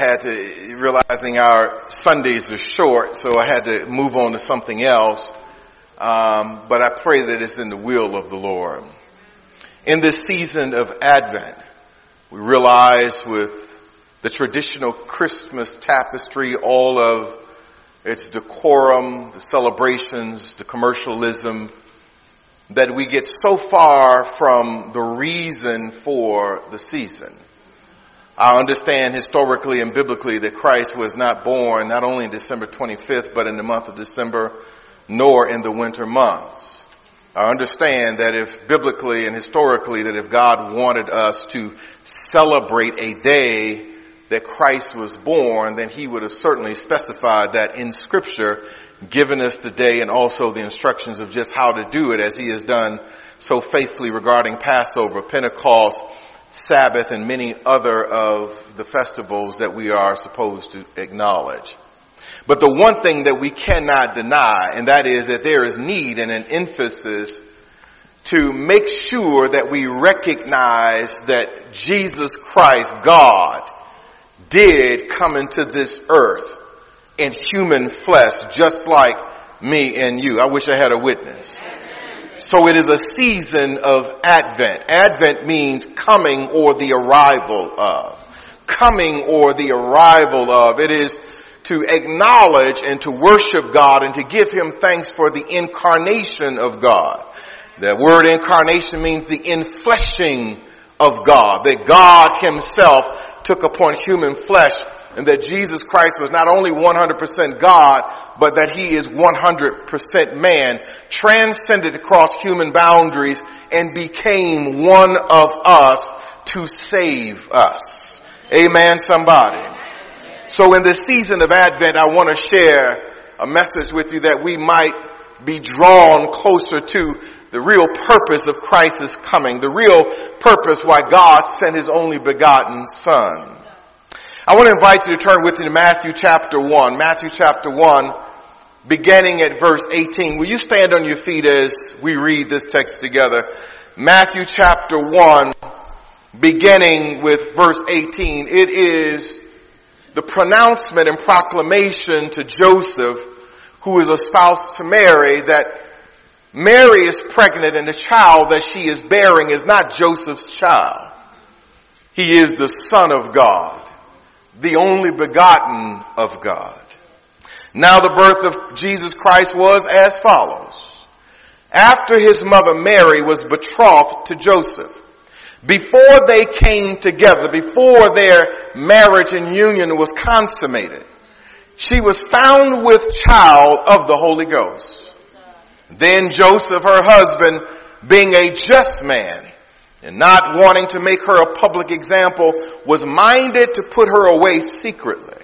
had to, realizing our Sundays are short, so I had to move on to something else. But I pray that it's in the will of the Lord. In this season of Advent, we realize with the traditional Christmas tapestry, all of its decorum, the celebrations, the commercialism, that we get so far from the reason for the season. I understand historically and biblically that Christ was not born not only in December 25th, but in the month of December, nor in the winter months. I understand that if biblically and historically that if God wanted us to celebrate a day that Christ was born, then he would have certainly specified that in Scripture, given us the day and also the instructions of just how to do it, as he has done so faithfully regarding Passover, Pentecost, Sabbath, and many other of the festivals that we are supposed to acknowledge. But the one thing that we cannot deny, and that is that there is need and an emphasis to make sure that we recognize that Jesus Christ, God, did come into this earth in human flesh, just like me and you. I wish I had a witness. So it is a season of Advent. Advent means coming or the arrival of. Coming or the arrival of. It is to acknowledge and to worship God and to give him thanks for the incarnation of God. The word incarnation means the infleshing of God. That God himself took upon human flesh, and that Jesus Christ was not only 100% God, but that he is 100% man, transcended across human boundaries and became one of us to save us. Amen, somebody. So in this season of Advent, I want to share a message with you that we might be drawn closer to the real purpose of Christ's coming, the real purpose why God sent his only begotten Son. I want to invite you to turn with me to Matthew chapter 1. Matthew chapter 1, beginning at verse 18. Will you stand on your feet as we read this text together? Matthew chapter 1, beginning with verse 18. It is the pronouncement and proclamation to Joseph, who is espoused to Mary, that Mary is pregnant and the child that she is bearing is not Joseph's child. He is the Son of God, the only begotten of God. Now the birth of Jesus Christ was as follows. After his mother Mary was betrothed to Joseph, before they came together, before their marriage and union was consummated, she was found with child of the Holy Ghost. Then Joseph, her husband, being a just man and not wanting to make her a public example, was minded to put her away secretly.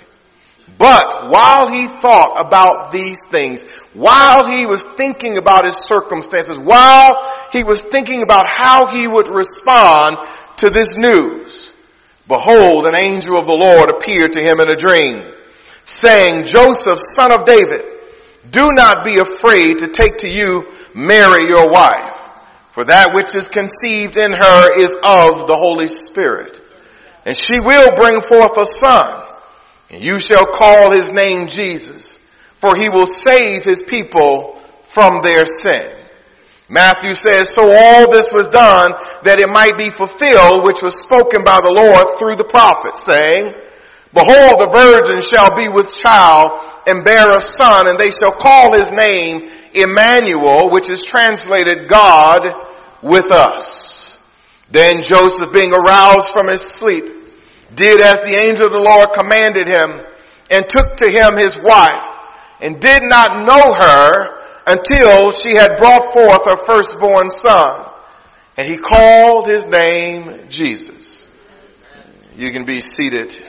But while he thought about these things, while he was thinking about his circumstances, while he was thinking about how he would respond to this news, behold, an angel of the Lord appeared to him in a dream, saying, Joseph, son of David, do not be afraid to take to you Mary, your wife, for that which is conceived in her is of the Holy Spirit. And she will bring forth a son, and you shall call his name Jesus, for he will save his people from their sin. Matthew says, so all this was done that it might be fulfilled, which was spoken by the Lord through the prophet, saying, behold, the virgin shall be with child and bear a son, and they shall call his name Emmanuel, which is translated God with us. Then Joseph, being aroused from his sleep, did as the angel of the Lord commanded him, and took to him his wife, and did not know her until she had brought forth her firstborn son. And he called his name Jesus. You can be seated.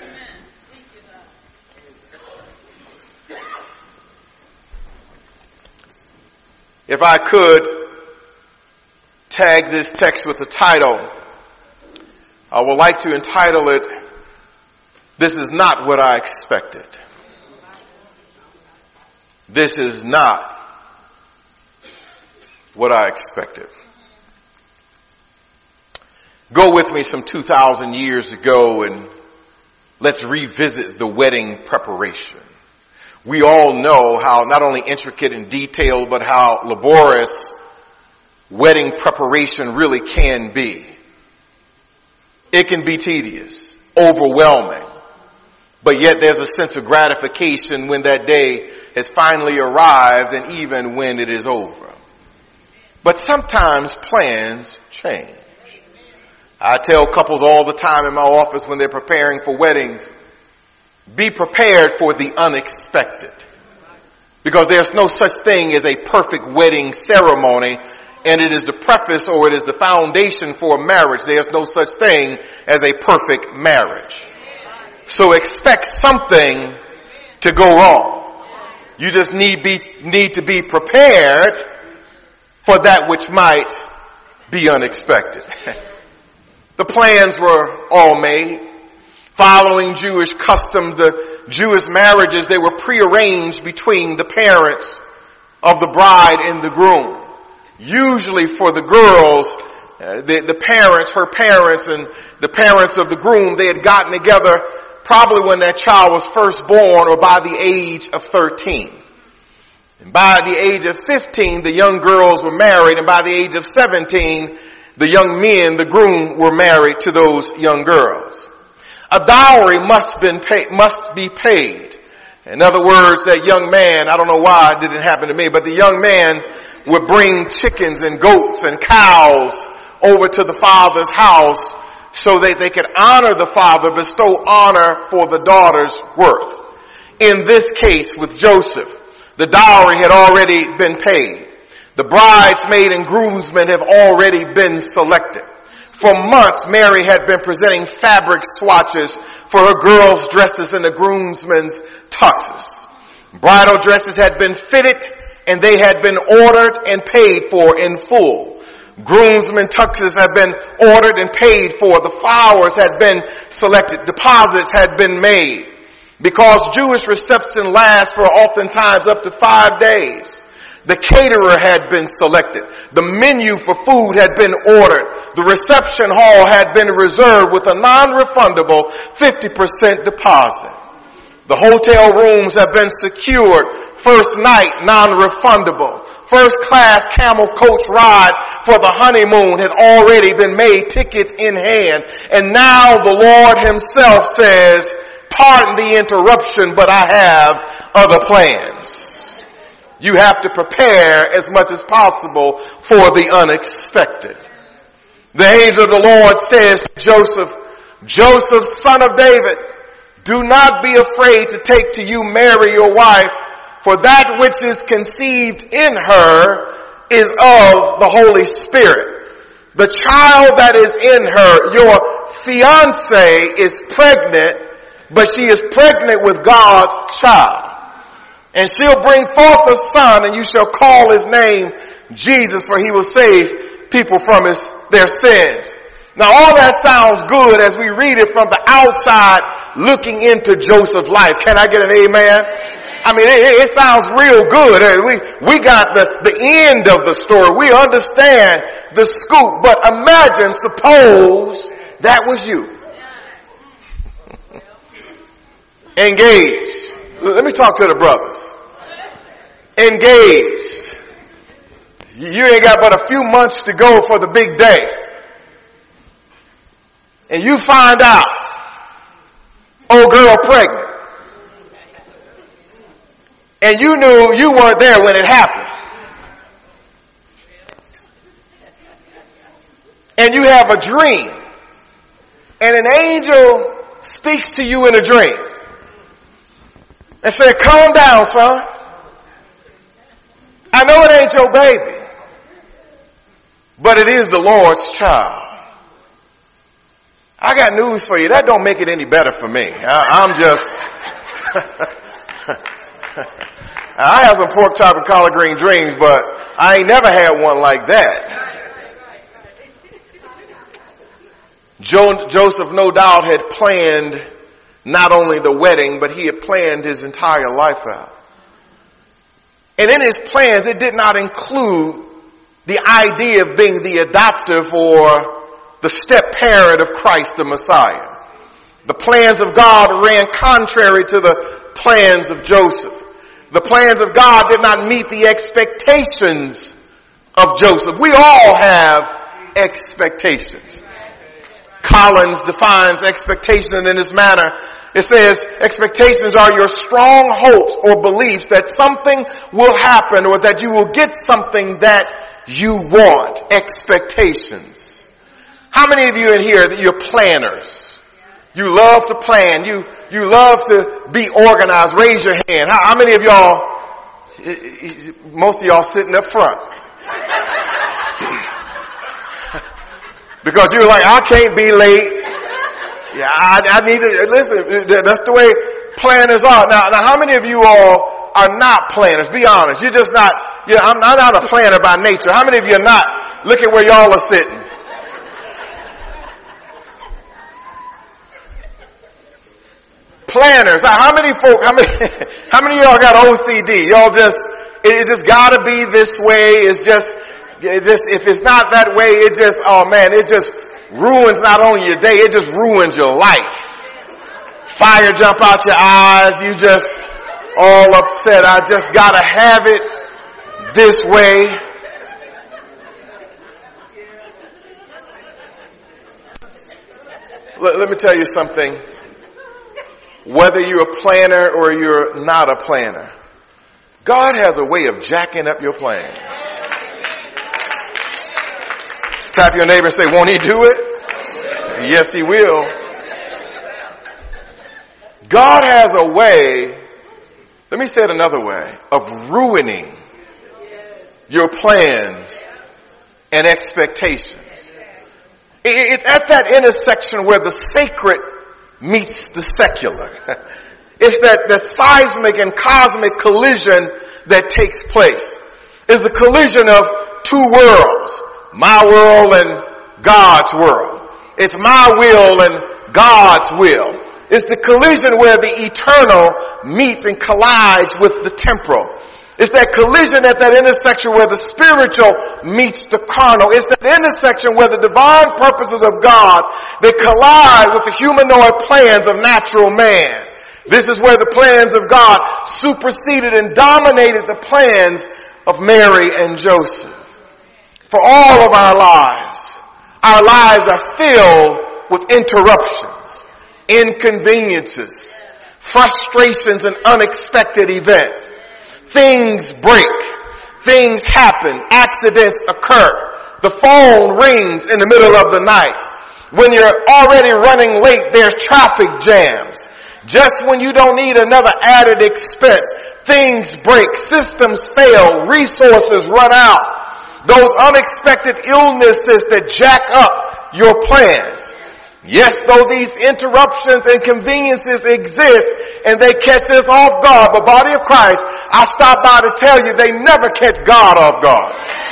If I could tag this text with a title, I would like to entitle it, This is Not What I Expected. This is not what I expected. Go with me some 2,000 years ago, and let's revisit the wedding preparation. We all know how not only intricate and detailed, but how laborious wedding preparation really can be. It can be tedious, overwhelming, but yet there's a sense of gratification when that day has finally arrived and even when it is over. But sometimes plans change. I tell couples all the time in my office when they're preparing for weddings, be prepared for the unexpected. Because there's no such thing as a perfect wedding ceremony, and it is the preface or it is the foundation for a marriage. There's no such thing as a perfect marriage. So expect something to go wrong. You just need to be prepared for that which might be unexpected. The plans were all made. Following Jewish custom, the Jewish marriages, they were prearranged between the parents of the bride and the groom. Usually for the girls, the parents, her parents, and the parents of the groom, they had gotten together probably when that child was first born or by the age of 13. And by the age of 15, the young girls were married, and by the age of 17, the young men, the groom, were married to those young girls. A dowry must be paid. In other words, that young man, I don't know why it didn't happen to me, but the young man would bring chickens and goats and cows over to the father's house so that they could honor the father, bestow honor for the daughter's worth. In this case with Joseph, the dowry had already been paid. The bridesmaid and groomsmen have already been selected. For months, Mary had been presenting fabric swatches for her girls' dresses and the groomsmen's tuxes. Bridal dresses had been fitted and they had been ordered and paid for in full. Groomsmen tuxes had been ordered and paid for. The flowers had been selected. Deposits had been made. Because Jewish reception lasts for oftentimes up to 5 days. The caterer had been selected. The menu for food had been ordered. The reception hall had been reserved with a non-refundable 50% deposit. The hotel rooms have been secured. First night, non-refundable. First class camel coach rides for the honeymoon had already been made, tickets in hand. And now the Lord himself says, pardon the interruption, but I have other plans. You have to prepare as much as possible for the unexpected. The angel of the Lord says to Joseph, Joseph, son of David, do not be afraid to take to you Mary, your wife, for that which is conceived in her is of the Holy Spirit. The child that is in her, your fiancée, is pregnant, but she is pregnant with God's child. And she'll bring forth a son, and you shall call his name Jesus, for he will save people from their sins. Now all that sounds good as we read it from the outside looking into Joseph's life. Can I get an amen? I mean, it sounds real good. We got the end of the story. We understand the scoop. But imagine, suppose that was you. Engaged. Let me talk to the brothers. Engaged. You ain't got but a few months to go for the big day. And you find out, old girl pregnant. And you knew you weren't there when it happened. And you have a dream. And an angel speaks to you in a dream. And said, calm down, son. I know it ain't your baby, but it is the Lord's child. I got news for you. That don't make it any better for me. I'm just... I have some pork chop and collard green dreams, but I ain't never had one like that. Joseph, no doubt, had planned not only the wedding, but he had planned his entire life out. And in his plans, it did not include the idea of being the adoptive or the step parent of Christ the Messiah. The plans of God ran contrary to the plans of Joseph. The plans of God did not meet the expectations of Joseph. We all have expectations. Collins defines expectation in this manner. It says, expectations are your strong hopes or beliefs that something will happen or that you will get something that you want. Expectations. How many of you in here that you're planners? You love to plan. You love to be organized. Raise your hand. How many of y'all, most of y'all sitting up front. Because you're like, I can't be late. Yeah, I need to, listen, that's the way planners are. Now, how many of you all are not planners? Be honest. You're just not, I'm not a planner by nature. How many of you are not? Look at where y'all are sitting. Planners. How many of y'all got OCD? Y'all just, it just gotta be this way. It's just, if it's not that way, it just, oh man, it just ruins not only your day, it just ruins your life. Fire jump out your eyes, you just all upset. I just gotta have it this way. Let me tell you something. Whether you're a planner or you're not a planner, God has a way of jacking up your plans. Tap your neighbor and say, won't he do it? Yes, he will. God has a way, let me say it another way, of ruining your plans and expectations. It's at that intersection where the sacred meets the secular. It's that seismic and cosmic collision that takes place. It's the collision of two worlds. My world and God's world. It's my will and God's will. It's the collision where the eternal meets and collides with the temporal. It's that collision at that intersection where the spiritual meets the carnal. It's that intersection where the divine purposes of God, they collide with the humanoid plans of natural man. This is where the plans of God superseded and dominated the plans of Mary and Joseph. For all of our lives are filled with interruptions, inconveniences, frustrations, and unexpected events. Things break. Things happen. Accidents occur. The phone rings in the middle of the night. When you're already running late, there's traffic jams. Just when you don't need another added expense, things break. Systems fail. Resources run out. Those unexpected illnesses that jack up your plans. Yes, though these interruptions and conveniences exist and they catch us off guard, but body of Christ, I stop by to tell you they never catch God off guard.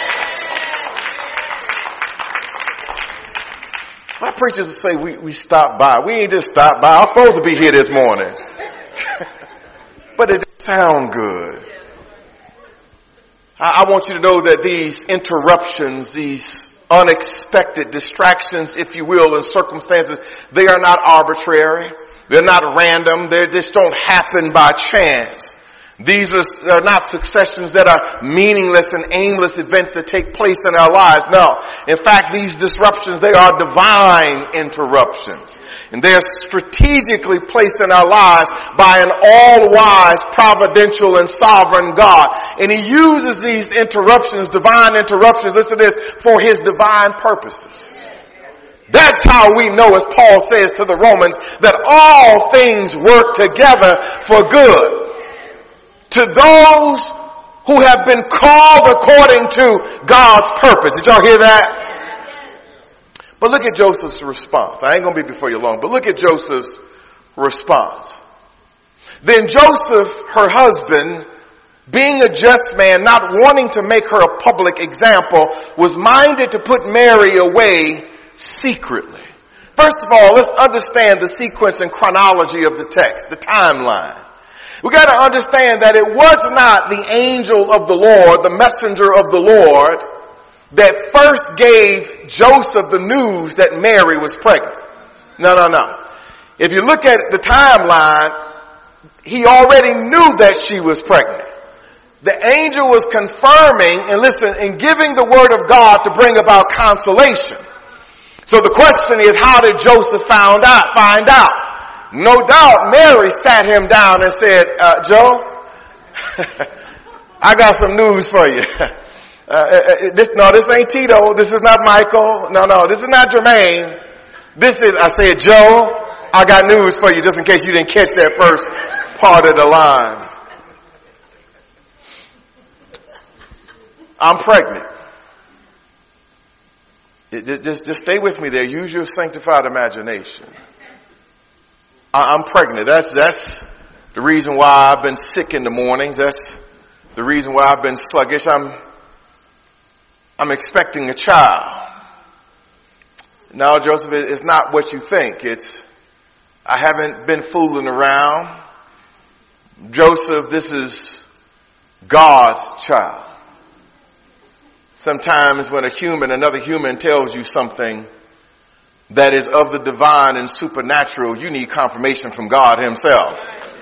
My preachers say we stop by. We ain't just stop by. I'm supposed to be here this morning. But it didn't sound good. I want you to know that these interruptions, these unexpected distractions, if you will, and circumstances, they are not arbitrary. They're not random. They just don't happen by chance. These are not successions that are meaningless and aimless events that take place in our lives. No. In fact, these disruptions, they are divine interruptions. And they are strategically placed in our lives by an all-wise, providential, and sovereign God. And He uses these interruptions, divine interruptions, listen to this, for His divine purposes. That's how we know, as Paul says to the Romans, that all things work together for good. To those who have been called according to God's purpose. Did y'all hear that? But look at Joseph's response. I ain't going to be before you long, but look at Joseph's response. Then Joseph, her husband, being a just man, not wanting to make her a public example, was minded to put Mary away secretly. First of all, let's understand the sequence and chronology of the text, the timeline. We got to understand that it was not the angel of the Lord, the messenger of the Lord, that first gave Joseph the news that Mary was pregnant. No. If you look at the timeline, he already knew that she was pregnant. The angel was confirming and giving the word of God to bring about consolation. So the question is, how did Joseph find out? No doubt Mary sat him down and said, Joe, I got some news for you. This ain't Tito. This is not Michael. No, this is not Jermaine. I said, Joe, I got news for you just in case you didn't catch that first part of the line. I'm pregnant. Just stay with me there. Use your sanctified imagination. I'm pregnant. That's the reason why I've been sick in the mornings. That's the reason why I've been sluggish. I'm expecting a child. No, Joseph, it's not what you think. I haven't been fooling around. Joseph, this is God's child. Sometimes when another human tells you something that is of the divine and supernatural, you need confirmation from God himself.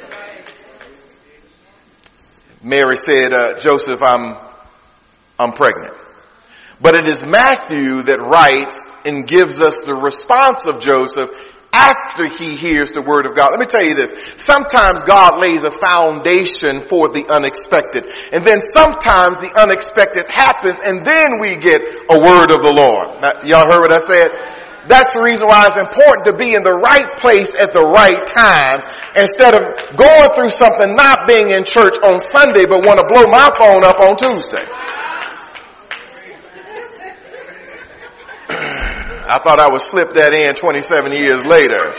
Mary said, Joseph, I'm pregnant. But it is Matthew that writes and gives us the response of Joseph after he hears the word of God. Let me tell you this. Sometimes God lays a foundation for the unexpected. And then sometimes the unexpected happens and then we get a word of the Lord. Now, y'all heard what I said? That's the reason why it's important to be in the right place at the right time instead of going through something, not being in church on Sunday but want to blow my phone up on Tuesday. I thought I would slip that in 27 years later.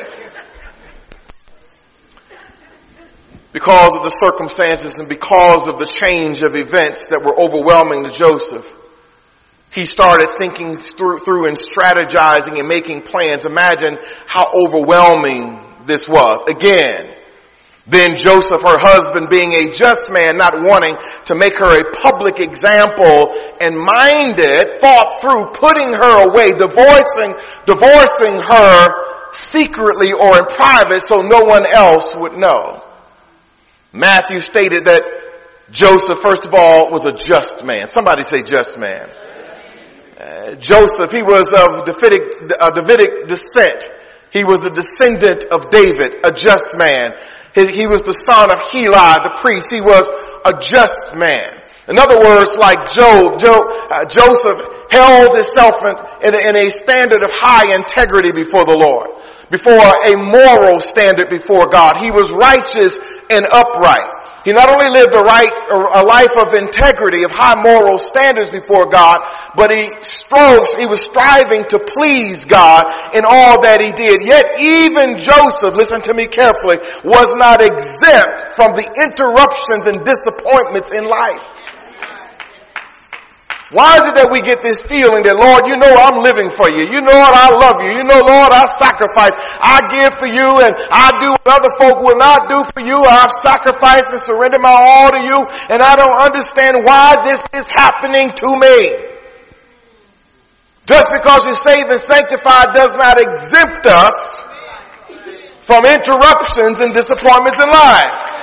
Because of the circumstances and because of the change of events that were overwhelming to Joseph, he started thinking through and strategizing and making plans. Imagine how overwhelming this was. Again, then Joseph, her husband, being a just man, not wanting to make her a public example and minded, thought through putting her away, divorcing her secretly or in private so no one else would know. Matthew stated that Joseph, first of all, was a just man. Somebody say just man. Joseph, he was of Davidic descent. He was the descendant of David, a just man. He was the son of Heli, the priest. He was a just man. In other words, like Joseph held himself in a standard of high integrity before the Lord, before a moral standard before God. He was righteous and upright. He not only lived a life of integrity, of high moral standards before God, but he was striving to please God in all that he did. Yet even Joseph, listen to me carefully, was not exempt from the interruptions and disappointments in life. Why is it that we get this feeling that, Lord, you know I'm living for you. You know, Lord, I love you. You know, Lord, I sacrifice. I give for you and I do what other folk will not do for you. I sacrifice and surrender my all to you. And I don't understand why this is happening to me. Just because you're saved and sanctified does not exempt us from interruptions and disappointments in life.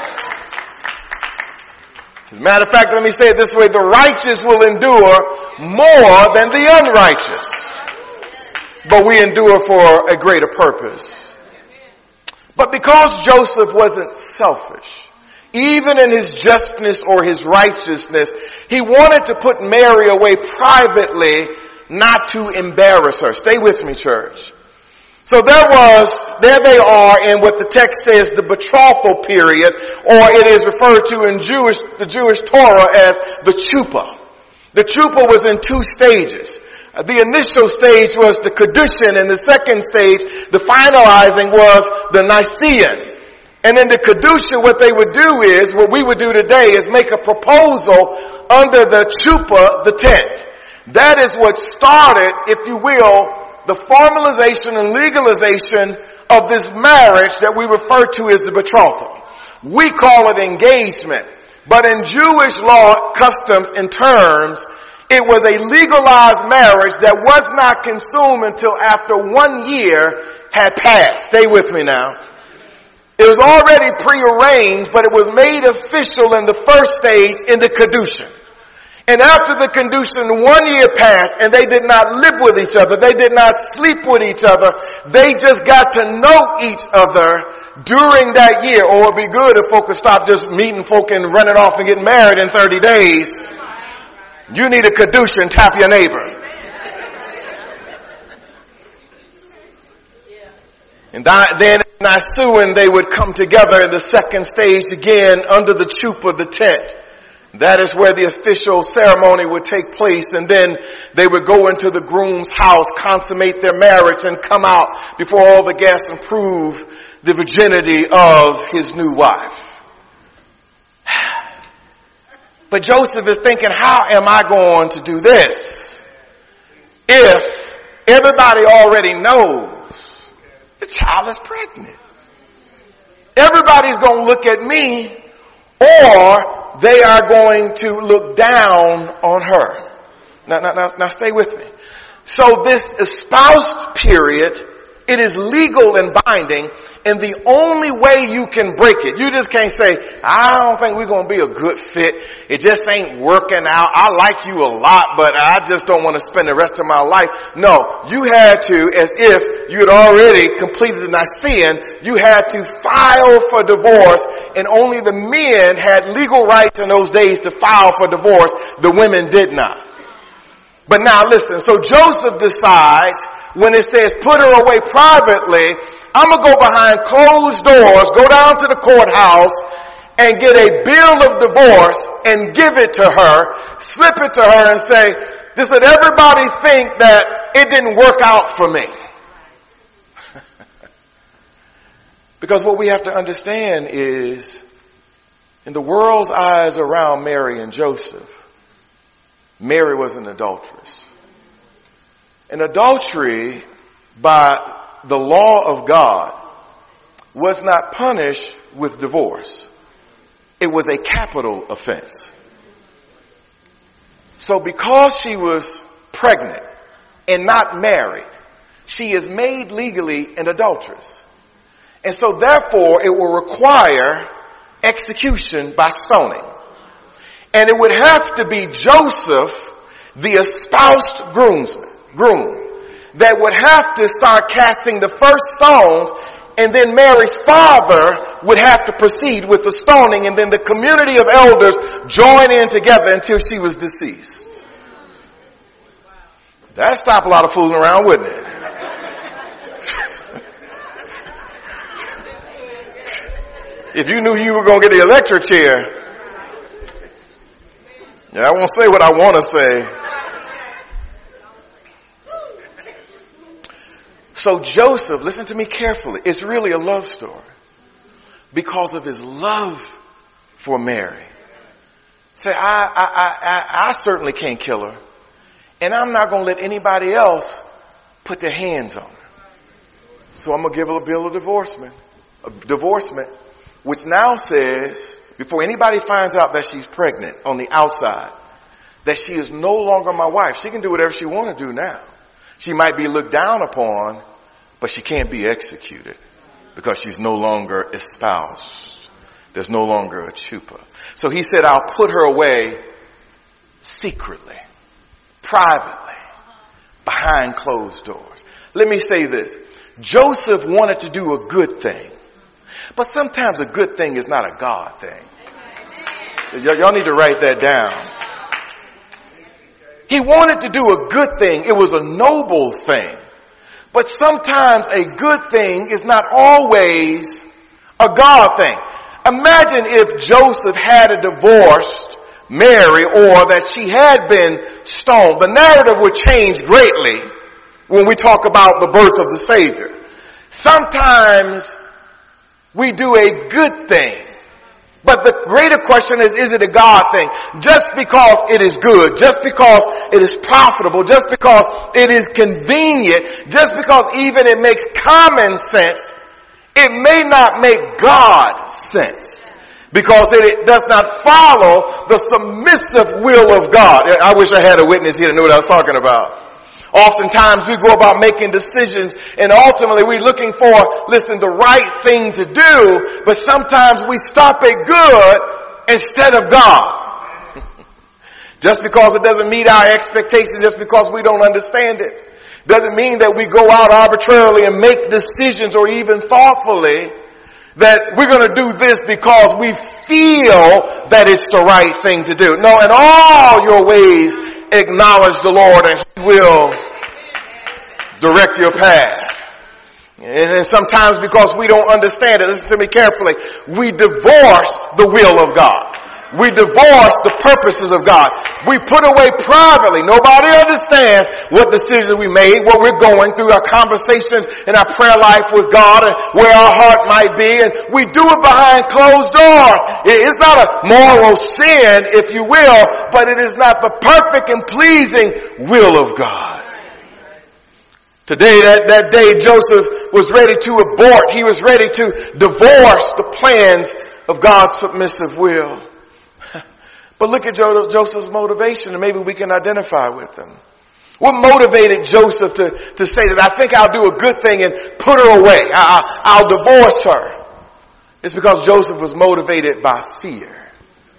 As a matter of fact, let me say it this way, the righteous will endure more than the unrighteous. But we endure for a greater purpose. But because Joseph wasn't selfish, even in his justness or his righteousness, he wanted to put Mary away privately, not to embarrass her. Stay with me, church. So there they are in what the text says, the betrothal period, or it is referred to in the Jewish Torah as the chuppah. The chuppah was in two stages. The initial stage was the kedushin, and the second stage, the finalizing, was the Nicene. And in the kedusha, what they would do is, what we would do today is make a proposal under the chuppah, the tent. That is what started, if you will, the formalization and legalization of this marriage that we refer to as the betrothal. We call it engagement. But in Jewish law, customs, and terms, it was a legalized marriage that was not consumed until after 1 year had passed. Stay with me now. It was already prearranged, but it was made official in the first stage in the Kedushin. And after the Kedushin, 1 year passed and they did not live with each other. They did not sleep with each other. They just got to know each other during that year. Or it would be good if folk could stop just meeting folk and running off and getting married in 30 days. You need a Kedushin, tap your neighbor. And then in Nisuin, they would come together in the second stage again under the chuppah, the tent. That is where the official ceremony would take place, and then they would go into the groom's house, consummate their marriage, and come out before all the guests and prove the virginity of his new wife. But Joseph is thinking, how am I going to do this if everybody already knows the child is pregnant? Everybody's going to look at me, or they are going to look down on her. Now stay with me. So this espoused period, it is legal and binding, and the only way you can break it, you just can't say, I don't think we're going to be a good fit. It just ain't working out. I like you a lot, but I just don't want to spend the rest of my life. No, you had to, as if you had already completed the Nicene, you had to file for divorce, and only the men had legal rights in those days to file for divorce. The women did not. But now listen, so Joseph decides, when it says put her away privately, I'm going to go behind closed doors, go down to the courthouse, and get a bill of divorce and give it to her, slip it to her and say, just let everybody think that it didn't work out for me. Because what we have to understand is, in the world's eyes around Mary and Joseph, Mary was an adulteress. And adultery, by the law of God, was not punished with divorce. It was a capital offense. So because she was pregnant and not married, she is made legally an adulteress. And so therefore it will require execution by stoning. And it would have to be Joseph, the espoused groom, that would have to start casting the first stones, and then Mary's father would have to proceed with the stoning, and then the community of elders join in together until she was deceased. That'd stop a lot of fooling around, wouldn't it? If you knew you were going to get the electric chair. Yeah, I won't say what I want to say. So Joseph, listen to me carefully, it's really a love story because of his love for Mary. Say, I certainly can't kill her, and I'm not going to let anybody else put their hands on her. So I'm going to give her a bill of divorcement, which now says, before anybody finds out that she's pregnant on the outside, that she is no longer my wife. She can do whatever she wants to do now. She might be looked down upon, but she can't be executed because she's no longer espoused. There's no longer a chuppah. So he said, I'll put her away secretly, privately, behind closed doors. Let me say this. Joseph wanted to do a good thing, but sometimes a good thing is not a God thing. Y'all need to write that down. He wanted to do a good thing. It was a noble thing. But sometimes a good thing is not always a God thing. Imagine if Joseph had divorced Mary, or that she had been stoned. The narrative would change greatly when we talk about the birth of the Savior. Sometimes we do a good thing. But the greater question is it a God thing? Just because it is good, just because it is profitable, just because it is convenient, just because even it makes common sense, it may not make God sense. Because it does not follow the submissive will of God. I wish I had a witness here to know what I was talking about. Oftentimes we go about making decisions and ultimately we're looking for, the right thing to do, but sometimes we stop at good instead of God. Just because it doesn't meet our expectations, just because we don't understand it, doesn't mean that we go out arbitrarily and make decisions or even thoughtfully that we're going to do this because we feel that it's the right thing to do. No, in all your ways, acknowledge the Lord and He will direct your path. And sometimes because we don't understand it, listen to me carefully, we divorce the will of God. We divorce the purposes of God. We put away privately. Nobody understands what decisions we made, what we're going through, our conversations and our prayer life with God and where our heart might be. And we do it behind closed doors. It's not a moral sin, if you will, but it is not the perfect and pleasing will of God. Today, that day, Joseph was ready to abort. He was ready to divorce the plans of God's submissive will. But look at Joseph's motivation, and maybe we can identify with him. What motivated Joseph to say that I think I'll do a good thing and put her away? I'll divorce her. It's because Joseph was motivated by fear.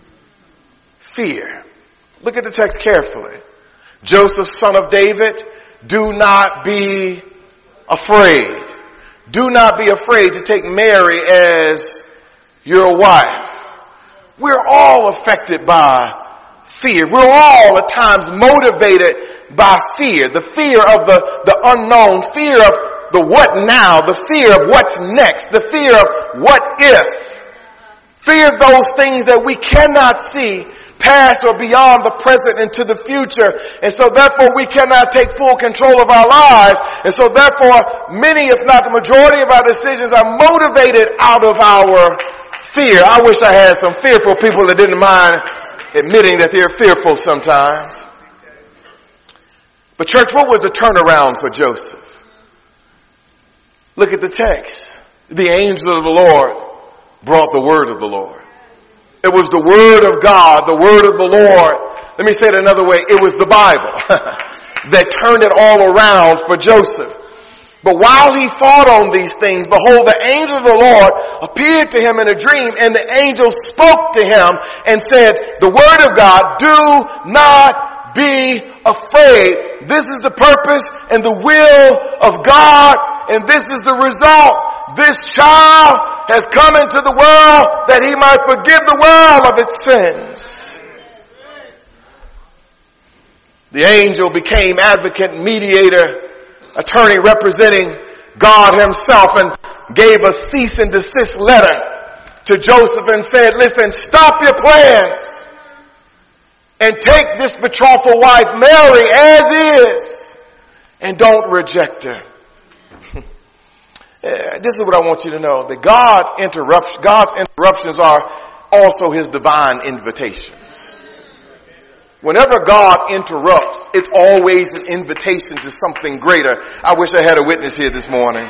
Fear. Look at the text carefully. Joseph, son of David, do not be afraid. Do not be afraid to take Mary as your wife. We're all affected by fear. We're all at times motivated by fear. The fear of the unknown, fear of the what now, the fear of what's next, the fear of what if. Fear of those things that we cannot see past or beyond the present into the future. And so therefore we cannot take full control of our lives. And so therefore many, if not the majority of our decisions are motivated out of our fear. I wish I had some fearful people that didn't mind admitting that they're fearful sometimes. But church, what was the turnaround for Joseph? Look at the text. The angel of the Lord brought the word of the Lord. It was the word of God, the word of the Lord. Let me say it another way. It was the Bible that turned it all around for Joseph. But while he thought on these things, behold, the angel of the Lord appeared to him in a dream, and the angel spoke to him and said, the word of God, do not be afraid. This is the purpose and the will of God, and this is the result. This child has come into the world that he might forgive the world of its sins. The angel became advocate, mediator, attorney representing God himself, and gave a cease and desist letter to Joseph and said, listen, stop your plans and take this betrothal wife Mary as is and don't reject her. This is what I want you to know, that God's interruptions are also his divine invitations. Whenever God interrupts, it's always an invitation to something greater. I wish I had a witness here this morning.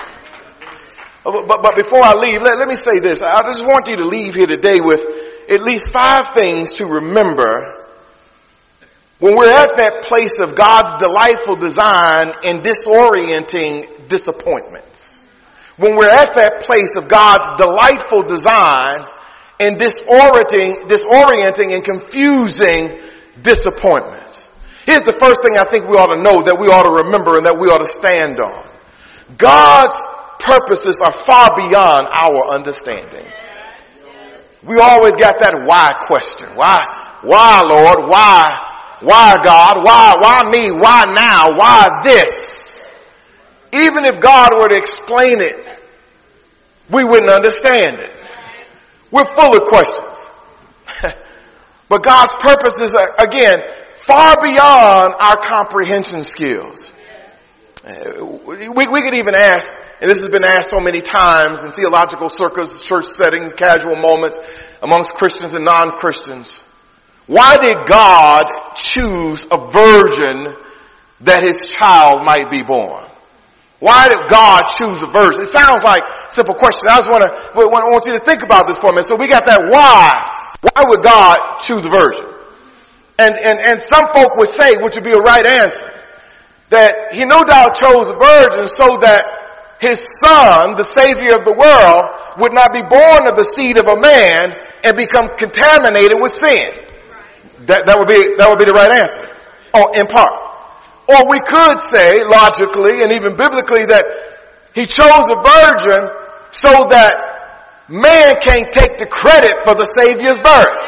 But before I leave, let me say this. I just want you to leave here today with at least 5 things to remember when we're at that place of God's delightful design and disorienting disappointments. When we're at that place of God's delightful design and disorienting and confusing disappointments. Here's the first thing I think we ought to know, that we ought to remember, and that we ought to stand on. God's purposes are far beyond our understanding. We always got that why question. Why Lord? Why God? Why me? Why now? Why this? Even if God were to explain it, we wouldn't understand it. We're full of questions. But God's purposes are, again, far beyond our comprehension skills. We could even ask, and this has been asked so many times in theological circles, church settings, casual moments amongst Christians and non-Christians, why did God choose a virgin that his child might be born? Why did God choose a virgin? It sounds like a simple question. I want you to think about this for a minute. So we got that why. Why would God choose a virgin? And some folk would say, which would be a right answer, that he no doubt chose a virgin so that his son, the Savior of the world, would not be born of the seed of a man and become contaminated with sin. That would be the right answer, in part. Or we could say, logically and even biblically, that he chose a virgin so that man can't take the credit for the Savior's birth.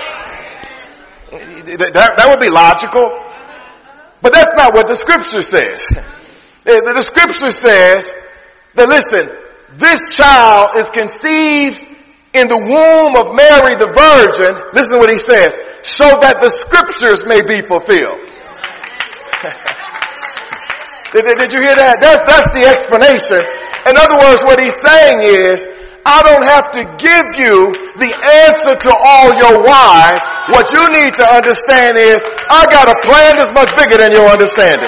That would be logical. But that's not what the scripture says. The scripture says that, listen, this child is conceived in the womb of Mary the Virgin. Listen to what he says. So that the scriptures may be fulfilled. Did you hear that? That's the explanation. In other words, what he's saying is, I don't have to give you the answer to all your whys. What you need to understand is, I got a plan that's much bigger than your understanding.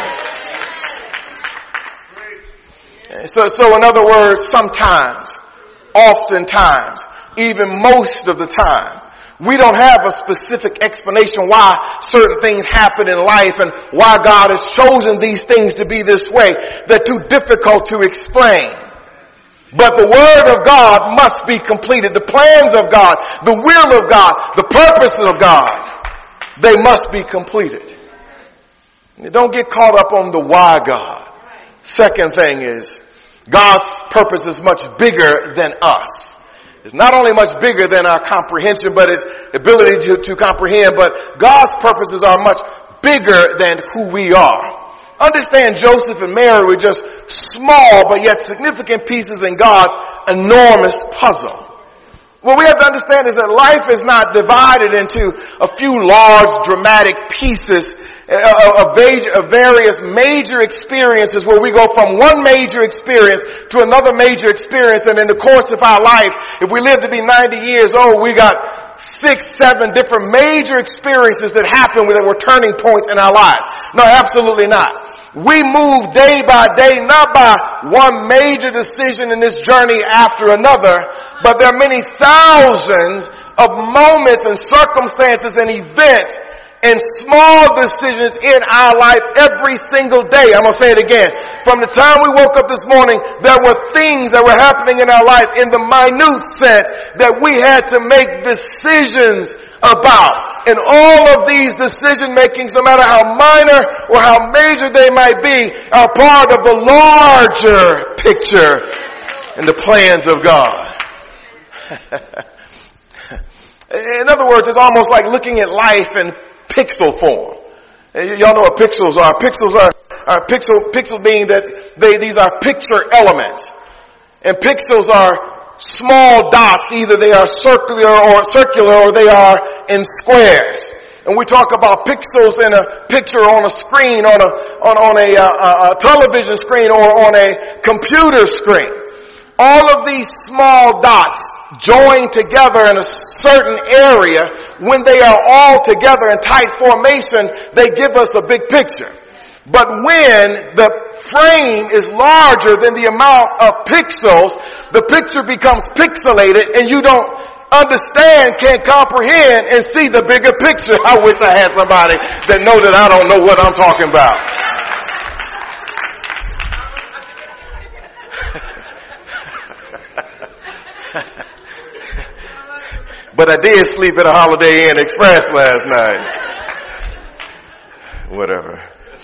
So in other words, sometimes, oftentimes, even most of the time, we don't have a specific explanation why certain things happen in life and why God has chosen these things to be this way. They're too difficult to explain. But the Word of God must be completed. The plans of God, the will of God, the purposes of God, they must be completed. Don't get caught up on the why God. Second thing is, God's purpose is much bigger than us. It's not only much bigger than our comprehension, but its ability to comprehend, but God's purposes are much bigger than who we are. Understand, Joseph and Mary were just small but yet significant pieces in God's enormous puzzle. What we have to understand is that life is not divided into a few large dramatic pieces of various major experiences where we go from one major experience to another major experience, and in the course of our life, if we live to be 90 years old, we got 6, 7 different major experiences that happen that were turning points in our lives. No, absolutely not. We move day by day, not by one major decision in this journey after another, but there are many thousands of moments and circumstances and events and small decisions in our life every single day. I'm going to say it again. From the time we woke up this morning, there were things that were happening in our life in the minute sense that we had to make decisions about. And all of these decision makings, no matter how minor or how major they might be, are part of the larger picture and the plans of God. In other words, it's almost like looking at life in pixel form. Y'all know what pixels are. Pixels are pixel being that these are picture elements. And pixels are small dots. Either they are circular or they are in squares. And we talk about pixels in a picture on a screen, on a television screen or on a computer screen. All of these small dots joined together in a certain area, when they are all together in tight formation, they give us a big picture. But when the frame is larger than the amount of pixels, the picture becomes pixelated and you don't understand, can't comprehend, and see the bigger picture. I wish I had somebody that know that I don't know what I'm talking about. But I did sleep at a Holiday Inn Express last night. Whatever.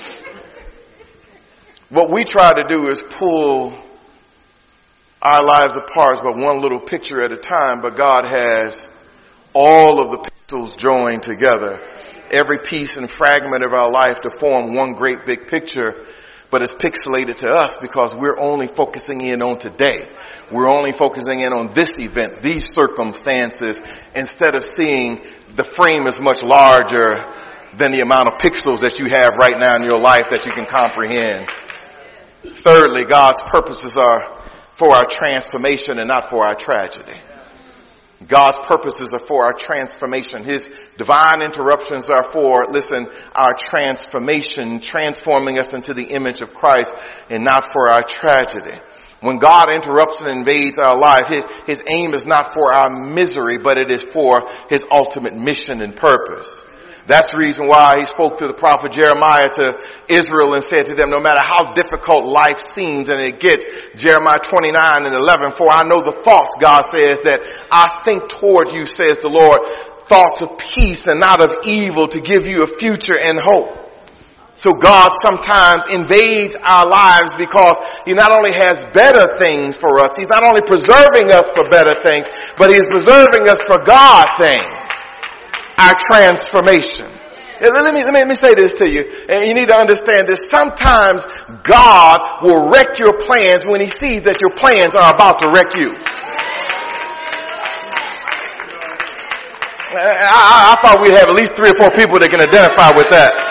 What we try to do is pull our lives apart, but one little picture at a time. But God has all of the pixels joined together, every piece and fragment of our life to form one great big picture. But it's pixelated to us because we're only focusing in on today. We're only focusing in on this event, these circumstances, instead of seeing the frame is much larger than the amount of pixels that you have right now in your life that you can comprehend. Thirdly, God's purposes are for our transformation and not for our tragedy. God's purposes are for our transformation. His divine interruptions are for, our transformation, transforming us into the image of Christ, and not for our tragedy. When God interrupts and invades our life, his aim is not for our misery, but it is for his ultimate mission and purpose. That's the reason why he spoke to the prophet Jeremiah to Israel and said to them, no matter how difficult life seems and it gets, Jeremiah 29:11, for I know the thoughts, God says, that I think toward you, says the Lord, thoughts of peace and not of evil, to give you a future and hope. So God sometimes invades our lives because he not only has better things for us, he's not only preserving us for better things, but he's preserving us for God things. Our transformation. Let me say this to you, and you need to understand this. Sometimes God will wreck your plans when he sees that your plans are about to wreck you. I thought we'd have at least 3 or 4 people that can identify with that.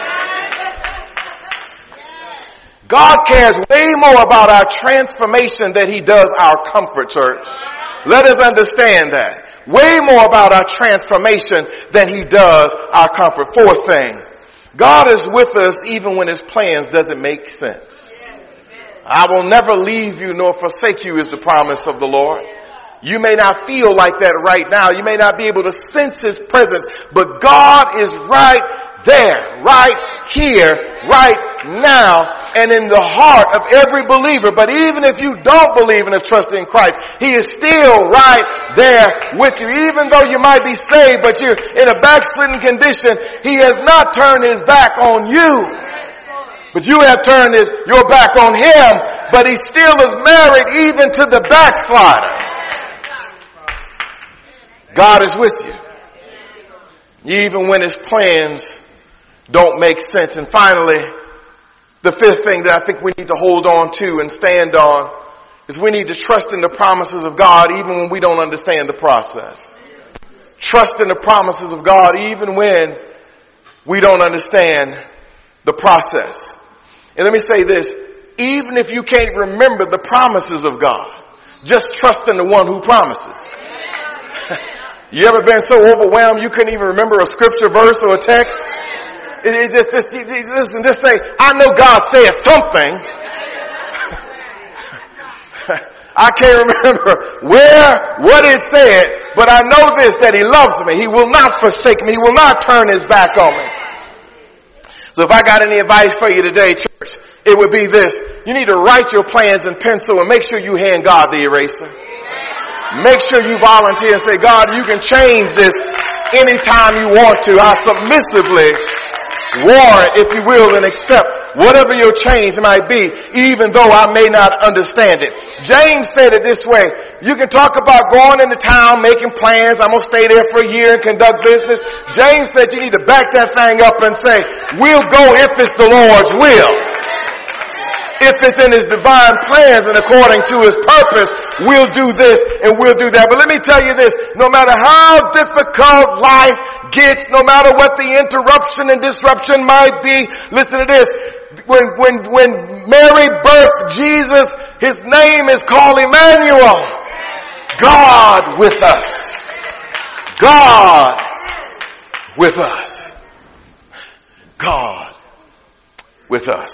God cares way more about our transformation than he does our comfort, church. Let us understand that. Way more about our transformation than he does our comfort. 4th thing, God is with us even when his plans doesn't make sense. I will never leave you nor forsake you is the promise of the Lord. You may not feel like that right now. You may not be able to sense his presence, but God is right there, right here, right now, and in the heart of every believer. But even if you don't believe and have trusted in Christ, he is still right there with you. Even though you might be saved, but you're in a backslidden condition, he has not turned his back on you. But you have turned your back on him, but he still is married even to the backslider. God is with you, even when his plans don't make sense. And finally, the 5th thing that I think we need to hold on to and stand on is we need to trust in the promises of God even when we don't understand the process. Trust in the promises of God even when we don't understand the process. And let me say this, even if you can't remember the promises of God, just trust in the one who promises. You ever been so overwhelmed you couldn't even remember a scripture verse or a text? Just say, I know God said something. I can't remember what it said, but I know this, that he loves me. He will not forsake me. He will not turn his back on me. So if I got any advice for you today, church, it would be this. You need to write your plans in pencil and make sure you hand God the eraser. Make sure you volunteer and say, God, you can change this anytime you want to. I submissively warrant, if you will, and accept whatever your change might be, even though I may not understand it. James said it this way. You can talk about going into town, making plans. I'm going to stay there for a year and conduct business. James said you need to back that thing up and say, we'll go if it's the Lord's will. If it's in his divine plans and according to his purpose, we'll do this and we'll do that. But let me tell you this, no matter how difficult life gets, no matter what the interruption and disruption might be, listen to this. When Mary birthed Jesus, his name is called Emmanuel. God with us. God with us. God with us.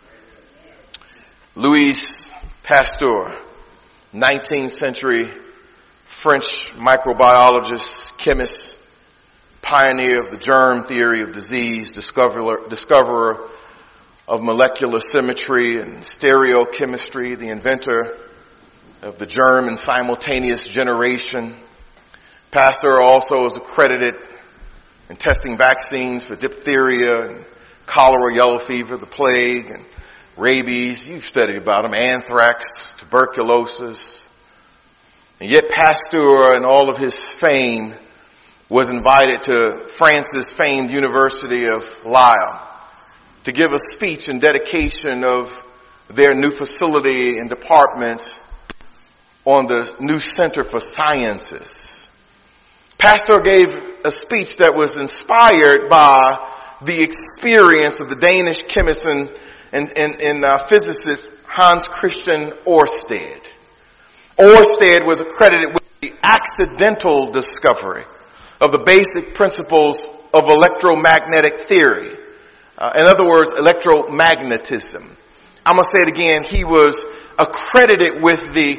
Louis Pasteur, 19th century French microbiologist, chemist, pioneer of the germ theory of disease, discoverer of molecular symmetry and stereochemistry, the inventor of the germ and simultaneous generation. Pasteur also is accredited in testing vaccines for diphtheria and cholera, yellow fever, the plague, and rabies. You've studied about them, anthrax, tuberculosis. And yet Pasteur, in all of his fame, was invited to France's famed University of Lille to give a speech in dedication of their new facility and department on the new Center for Sciences. Pasteur gave a speech that was inspired by the experience of the Danish chemist and physicist Hans Christian Ørsted. Ørsted was accredited with the accidental discovery of the basic principles of electromagnetic theory. In other words, electromagnetism. I'm going to say it again. He was accredited with the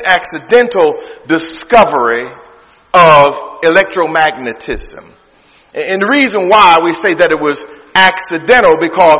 accidental discovery of electromagnetism. And the reason why we say that it was accidental, because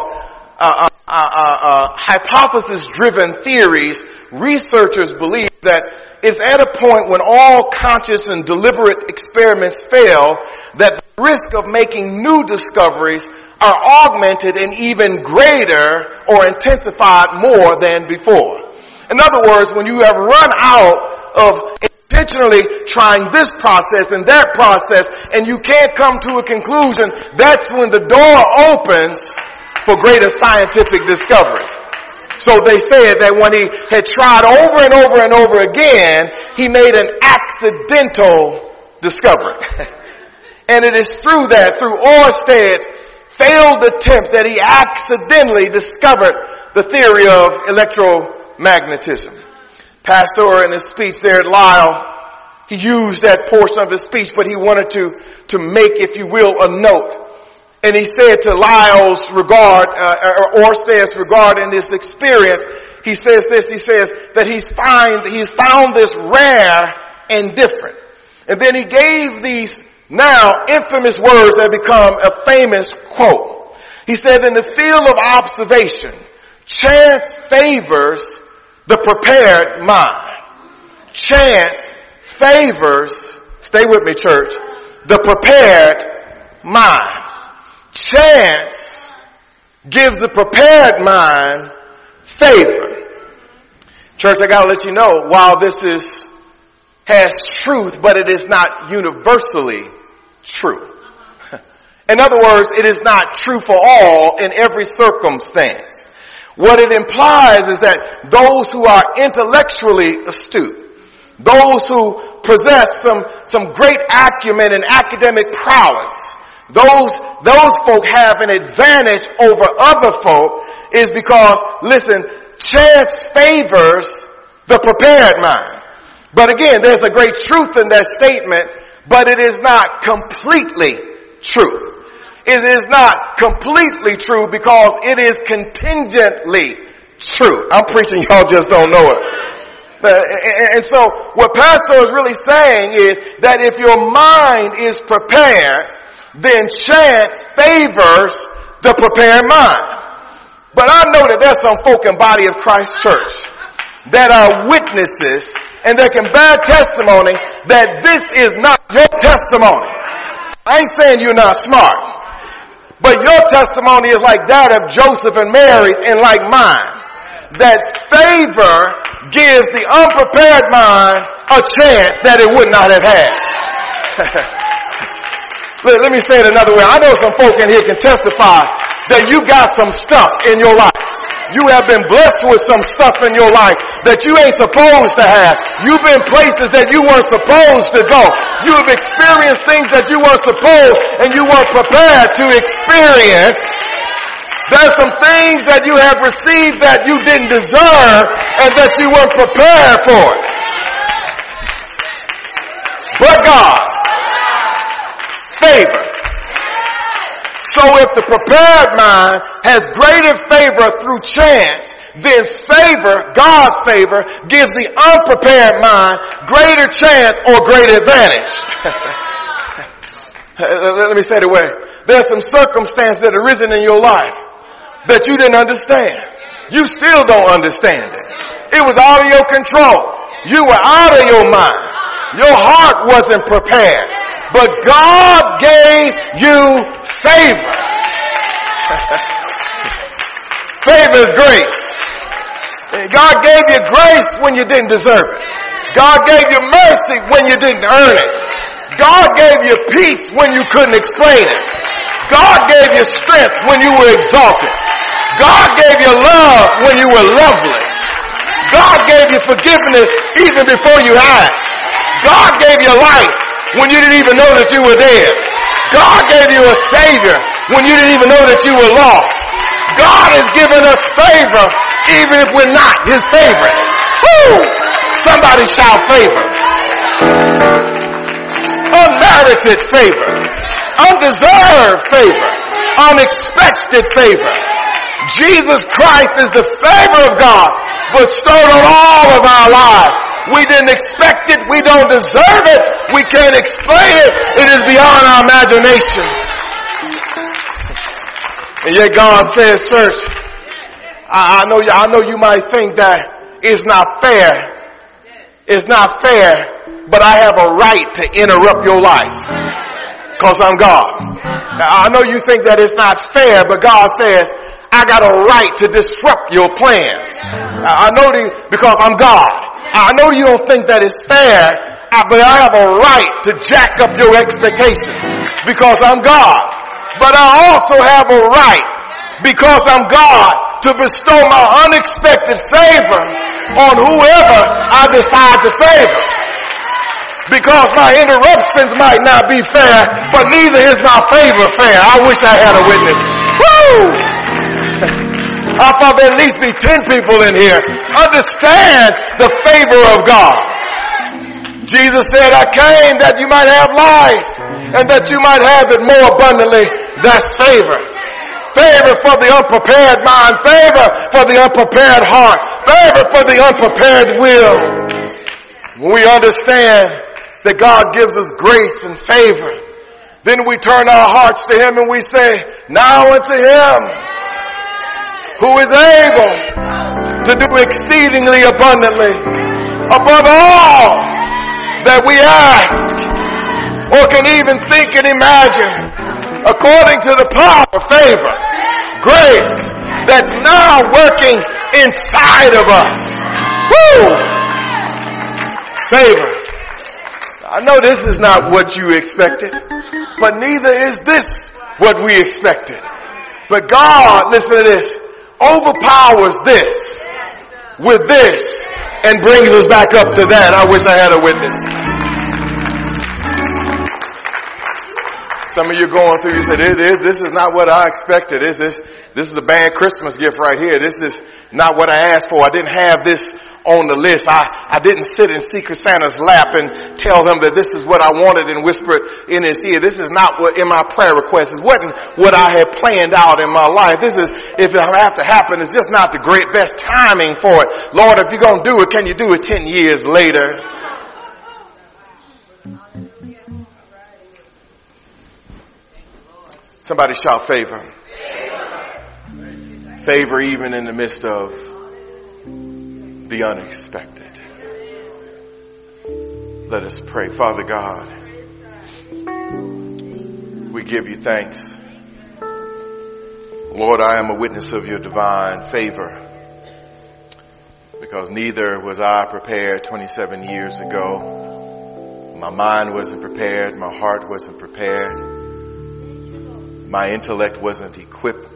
hypothesis-driven theories, researchers believe that it's at a point when all conscious and deliberate experiments fail that the risk of making new discoveries are augmented and even greater or intensified more than before. In other words, when you have run out of intentionally trying this process and that process and you can't come to a conclusion, that's when the door opens for greater scientific discoveries. So they said that when he had tried over and over and over again, he made an accidental discovery. And it is through Ørsted's failed attempt that he accidentally discovered the theory of electromagnetism. Pastor, in his speech there at Lyle, he used that portion of his speech, but he wanted to make, if you will, a note. And he said to Lyle's regard, or Ørsted's regard in this experience, he says that he's found this rare and different. And then he gave these now infamous words that become a famous quote. He said, in the field of observation, chance favors the prepared mind. Chance favors, stay with me church, the prepared mind. Chance gives the prepared mind favor. Church, I gotta let you know, while this has truth, but it is not universally true. In other words, it is not true for all in every circumstance. What it implies is that those who are intellectually astute, those who possess some great acumen and academic prowess, those folk have an advantage over other folk is because, listen, chance favors the prepared mind. But again, there's a great truth in that statement, but it is not completely true. It is not completely true because it is contingently true. I'm preaching, y'all just don't know it. And so what Pastor is really saying is that if your mind is prepared, then chance favors the prepared mind. But I know that there's some folk in Body of Christ Church that are witnesses and that can bear testimony that this is not your testimony. I ain't saying you're not smart, but your testimony is like that of Joseph and Mary and like mine. That favor gives the unprepared mind a chance that it would not have had. Let me say it another way. I know some folk in here can testify that you got some stuff in your life. You have been blessed with some stuff in your life that you ain't supposed to have. You've been places that you weren't supposed to go. You have experienced things that you weren't supposed and you weren't prepared to experience. There's some things that you have received that you didn't deserve and that you weren't prepared for. But God, favor. So if the prepared mind has greater favor through chance, then favor, God's favor, gives the unprepared mind greater chance or greater advantage. Let me say it away. There's some circumstance that arisen in your life that you didn't understand. You still don't understand it. It was out of your control. You were out of your mind. Your heart wasn't prepared. But God gave you favor. Favor is grace. God gave you grace when you didn't deserve it. God gave you mercy when you didn't earn it. God gave you peace when you couldn't explain it. God gave you strength when you were exalted. God gave you love when you were loveless. God gave you forgiveness even before you asked. God gave you life when you didn't even know that you were dead. God gave you a Savior when you didn't even know that you were lost. God has given us favor even if we're not His favorite. Woo! Somebody shout favor. Unmerited favor. Undeserved favor. Unexpected favor. Jesus Christ is the favor of God bestowed on all of our lives. We didn't expect it. We don't deserve it. We can't explain it. It is beyond our imagination. And yet God says, church, I know you might think that it's not fair. It's not fair, but I have a right to interrupt your life because I'm God. Now, I know you think that it's not fair, but God says, I got a right to disrupt your plans. I know because I'm God. I know you don't think that it's fair, but I have a right to jack up your expectations because I'm God. But I also have a right, because I'm God, to bestow my unexpected favor on whoever I decide to favor. Because my interruptions might not be fair, but neither is my favor fair. I wish I had a witness. Woo! I thought there'd at least be 10 people in here understand the favor of God. Jesus said, I came that you might have life and that you might have it more abundantly. That's favor. Favor for the unprepared mind. Favor for the unprepared heart. Favor for the unprepared will. When we understand that God gives us grace and favor, then we turn our hearts to Him and we say, now unto Him who is able to do exceedingly abundantly above all that we ask or can even think and imagine, according to the power of favor, grace that's now working inside of us. Woo! Favor. I know this is not what you expected, but neither is this what we expected. But God, listen to this, overpowers this with this and brings us back up to that. I wish I had a witness. Some of you going through, you said, this is not what I expected. This is a bad Christmas gift right here. This is not what I asked for. I didn't have this on the list. I didn't sit in Secret Santa's lap and tell him that this is what I wanted and whisper it in his ear. This is not what in my prayer request. It wasn't what I had planned out in my life. This is, if it have to happen, it's just not the best timing for it. Lord, if you're going to do it, can you do it 10 years later? Somebody shout favor. Favor even in the midst of the unexpected. Let us pray. Father God, we give you thanks. Lord, I am a witness of your divine favor, because neither was I prepared 27 years ago. My mind wasn't prepared. My heart wasn't prepared. My intellect wasn't equipped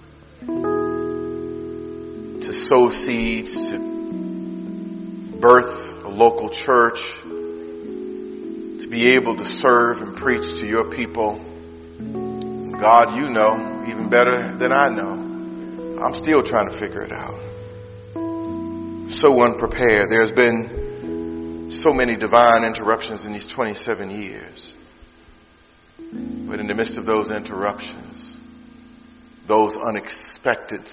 to sow seeds, to birth a local church, to be able to serve and preach to your people. God, you know even better than I know. I'm still trying to figure it out. So unprepared. There's been so many divine interruptions in these 27 years. But in the midst of those interruptions, those expected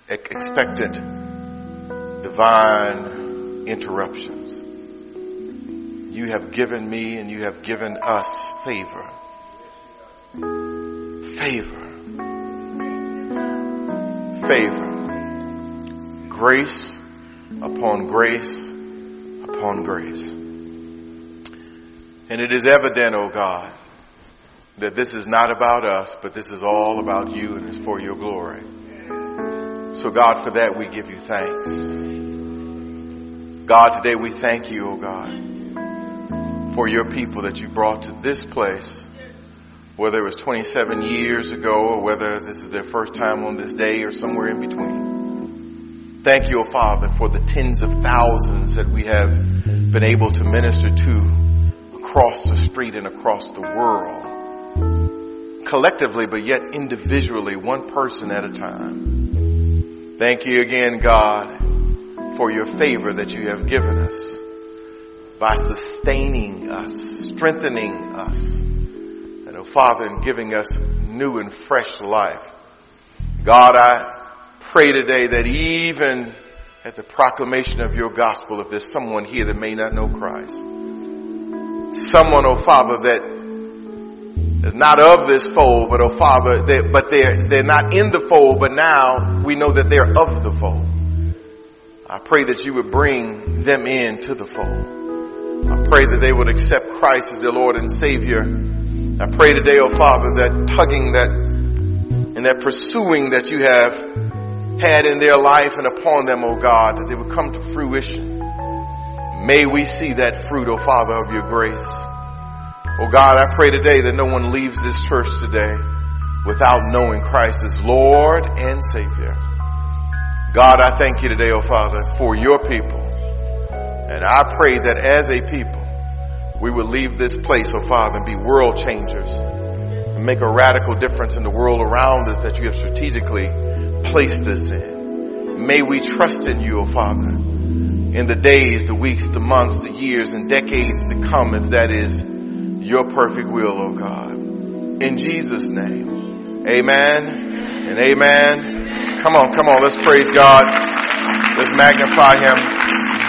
divine interruptions, you have given me and you have given us favor. Favor. Favor. Grace upon grace upon grace. And it is evident, O God, that this is not about us, but this is all about you and it's for your glory. So God, for that we give you thanks. God, today we thank you, O God, for your people that you brought to this place, whether it was 27 years ago or whether this is their first time on this day or somewhere in between. Thank you, O Father, for the tens of thousands that we have been able to minister to across the street and across the world. Collectively, but yet individually, one person at a time. Thank you again, God, for your favor that you have given us by sustaining us, strengthening us, and, oh Father, in giving us new and fresh life. God, I pray today that even at the proclamation of your gospel, if there's someone here that may not know Christ, someone, oh Father, that It's not of this fold, but, oh Father, they're not in the fold, but now we know that they're of the fold. I pray that you would bring them into the fold. I pray that they would accept Christ as their Lord and Savior. I pray today, oh Father, that tugging and that pursuing that you have had in their life and upon them, oh God, that they would come to fruition. May we see that fruit, oh Father, of your grace. Oh God, I pray today that no one leaves this church today without knowing Christ as Lord and Savior. God, I thank you today, oh Father, for your people. And I pray that as a people, we will leave this place, oh Father, and be world changers and make a radical difference in the world around us that you have strategically placed us in. May we trust in you, oh Father, in the days, the weeks, the months, the years, and decades to come, if that is your perfect will, oh God. In Jesus' name, amen and amen. Come on, let's praise God. Let's magnify him.